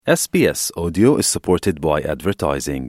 SBS Audio is supported by advertising.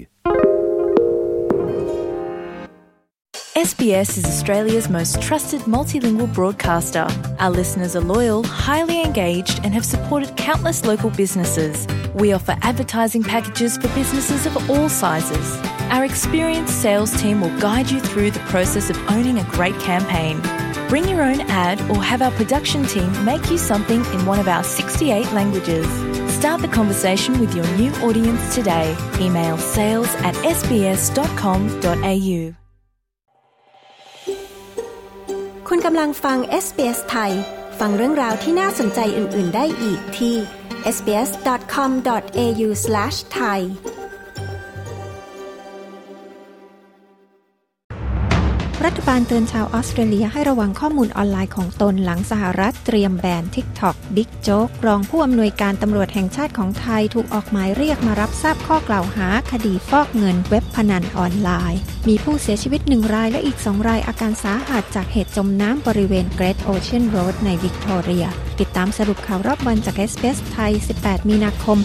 SBS is Australia's most trusted multilingual broadcaster. Our listeners are loyal, highly engaged and have supported countless local businesses. We offer advertising packages for businesses of all sizes. Our experienced sales team will guide you through the process of owning a great campaign. Bring your own ad or have our production team make you something in one of our 68 languages. Start the conversation with your new audience today. Email sales@sbs.com.au. คุณกำลังฟัง SBS ไทยฟังเรื่องราวที่น่าสนใจอื่นๆได้อีกที่ sbs.com.au/thaiรัฐบาลเตือนชาวออสเตรเลียให้ระวังข้อมูลออนไลน์ของตนหลังสหรัฐเตรียมแบน TikTok บิ๊กโจ๊กรองผู้อำนวยการตำรวจแห่งชาติของไทยถูกออกหมายเรียกมารับทราบข้อกล่าวหาคดีฟอกเงินเว็บพนันออนไลน์มีผู้เสียชีวิต1รายและอีก2รายอาการสาหัสจากเหตุจมน้ำบริเวณ Great Ocean Road ในวิกตอเรียติดตามสรุปข่าวรอบวันจาก SBS ไทย18มีนาคม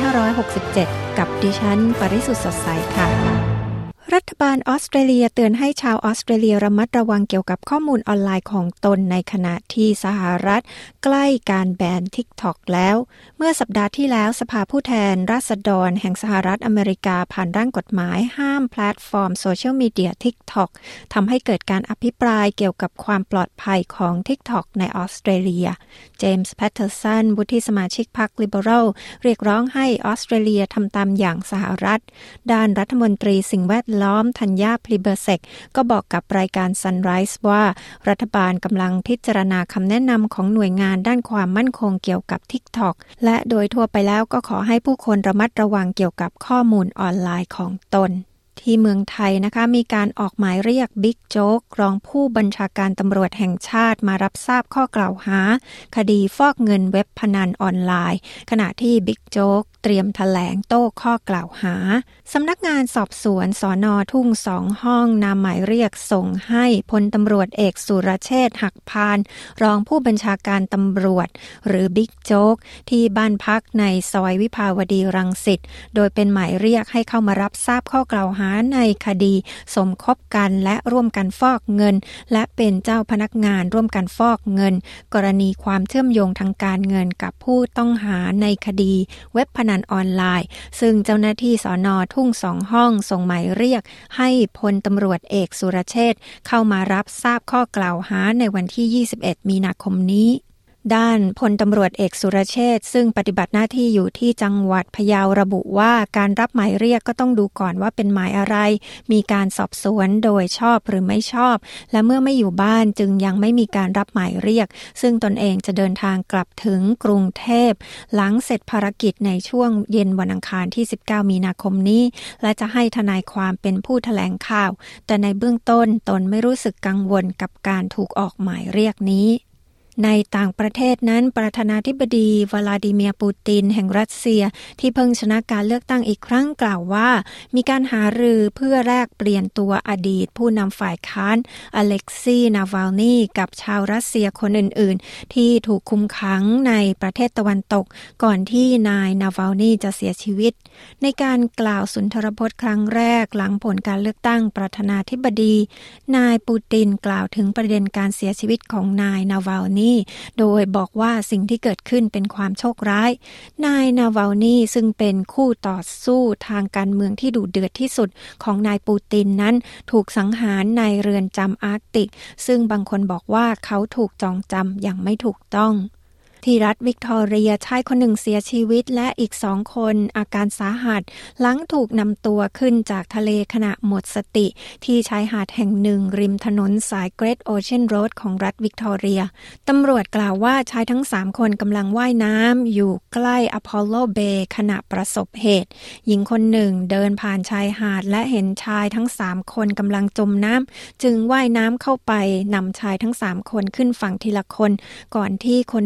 2567กับดิฉันปริสุทธิ์สดใสค่ะรัฐบาลออสเตรเลียเตือนให้ชาวออสเตรเลียระมัดระวังเกี่ยวกับข้อมูลออนไลน์ของตนในขณะที่สหรัฐใกล้การแบน TikTok แล้วเมื่อสัปดาห์ที่แล้วสภาผู้แทนราษฎรแห่งสหรัฐอเมริกาผ่านร่างกฎหมายห้ามแพลตฟอร์มโซเชียลมีเดีย TikTok ทำให้เกิดการอภิปรายเกี่ยวกับความปลอดภัยของ TikTok ในออสเตรเลียเจมส์แพตเทอร์สันวุฒิสมาชิกพรรค Liberal เรียกร้องให้ออสเตรเลียทำตามอย่างสหรัฐด้านรัฐมนตรีสิ่งแวดล้อมธัญญาพลีเบอร์เซกก็บอกกับรายการ Sunrise ว่ารัฐบาลกำลังพิจารณาคำแนะนำของหน่วยงานด้านความมั่นคงเกี่ยวกับ TikTok และโดยทั่วไปแล้วก็ขอให้ผู้คนระมัดระวังเกี่ยวกับข้อมูลออนไลน์ของตนที่เมืองไทยนะคะมีการออกหมายเรียกบิ๊กโจ๊กรองผู้บัญชาการตำรวจแห่งชาติมารับทราบข้อกล่าวหาคดีฟอกเงินเว็บพนันออนไลน์ขณะที่บิ๊กโจ๊กเตรียมแถลงโต้ข้อกล่าวหาสำนักงานสอบสวนสน.ทุ่ง2ห้องนำหมายเรียกส่งให้พลตำรวจเอกสุรเชษฐ์หักพานรองผู้บัญชาการตำรวจหรือบิ๊กโจ๊กที่บ้านพักในซอยวิภาวดีรังสิตโดยเป็นหมายเรียกให้เข้ามารับทราบข้อกล่าวหาในคดีสมคบกันและร่วมกันฟอกเงินและเป็นเจ้าพนักงานร่วมกันฟอกเงินกรณีความเชื่อมโยงทางการเงินกับผู้ต้องหาในคดีเว็บพนันออนไลน์ซึ่งเจ้าหน้าที่สน.ทุ่ง2ห้องส่งหมายเรียกให้พลตำรวจเอกสุรเชษฐ์เข้ามารับทราบข้อกล่าวหาในวันที่21มีนาคมนี้ด้านพลตำรวจเอกสุรเชษฐ์ซึ่งปฏิบัติหน้าที่อยู่ที่จังหวัดพะเยาระบุว่าการรับหมายเรียกก็ต้องดูก่อนว่าเป็นหมายอะไรมีการสอบสวนโดยชอบหรือไม่ชอบและเมื่อไม่อยู่บ้านจึงยังไม่มีการรับหมายเรียกซึ่งตนเองจะเดินทางกลับถึงกรุงเทพหลังเสร็จภารกิจในช่วงเย็นวันอังคารที่19มีนาคมนี้และจะให้ทนายความเป็นผู้แถลงข่าวแต่ในเบื้องต้นตนไม่รู้สึกกังวลกับการถูกออกหมายเรียกนี้ในต่างประเทศนั้นประธานาธิบดีวลาดิเมียร์ปูตินแห่งรัสเซียที่เพิ่งชนะการเลือกตั้งอีกครั้งกล่าวว่ามีการหารือเพื่อแลกเปลี่ยนตัวอดีตผู้นำฝ่ายค้านอเล็กซีนาวาลนีกับชาวรัสเซียคนอื่นๆที่ถูกคุมขังในประเทศตะวันตกก่อนที่นายนาวาลนีจะเสียชีวิตในการกล่าวสุนทรพจน์ครั้งแรกหลังผลการเลือกตั้งประธานาธิบดีนายปูตินกล่าวถึงประเด็นการเสียชีวิตของนายนาวาลนีโดยบอกว่าสิ่งที่เกิดขึ้นเป็นความโชคร้ายนายนาวาลนีซึ่งเป็นคู่ต่อสู้ทางการเมืองที่ดุเดือดที่สุดของนายปูตินนั้นถูกสังหารในเรือนจำอาร์กติกซึ่งบางคนบอกว่าเขาถูกจองจำอย่างไม่ถูกต้องที่รัฐวิกตอเรียชายคนหนึ่งเสียชีวิตและอีก2คนอาการสาหัสหลังถูกนำตัวขึ้นจากทะเลขณะหมดสติที่ชายหาดแห่งหนึ่งริมถนนสาย Great Ocean Road ของรัฐวิกตอเรียตำรวจกล่าวว่าชายทั้ง3คนกำลังว่ายน้ำอยู่ใกล้ Apollo Bay ขณะประสบเหตุหญิงคนหนึ่งเดินผ่านชายหาดและเห็นชายทั้ง3คนกำลังจมน้ำจึงว่ายน้ำเข้าไปนำชายทั้ง3คนขึ้นฝั่งทีละคนก่อนที่คนอื่นๆใน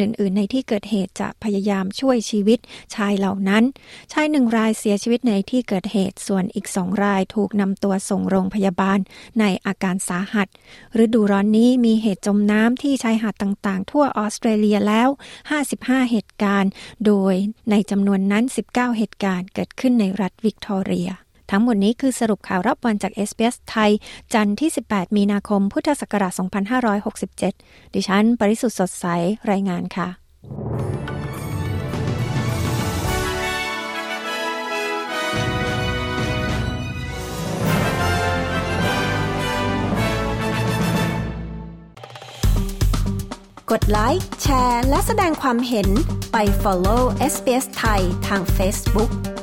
ที่เกิดเหตุจะพยายามช่วยชีวิตชายเหล่านั้นชาย1รายเสียชีวิตในที่เกิดเหตุส่วนอีก2รายถูกนำตัวส่งโรงพยาบาลในอาการสาหัสฤดูร้อนนี้มีเหตุจมน้ำที่ชายหาดต่างๆทั่วออสเตรเลียแล้ว55เหตุการณ์โดยในจำนวนนั้น19เหตุการณ์เกิดขึ้นในรัฐวิกตอเรียทั้งหมดนี้คือสรุปข่าวรอบวันจาก SBS ไทยจันทร์ที่18มีนาคมพุทธศักราช2567ดิฉันปริสุทธิ์สดใสรายงานค่ะกดไลค์แชร์และแสดงความเห็นไป follow SBS ไทยทาง Facebook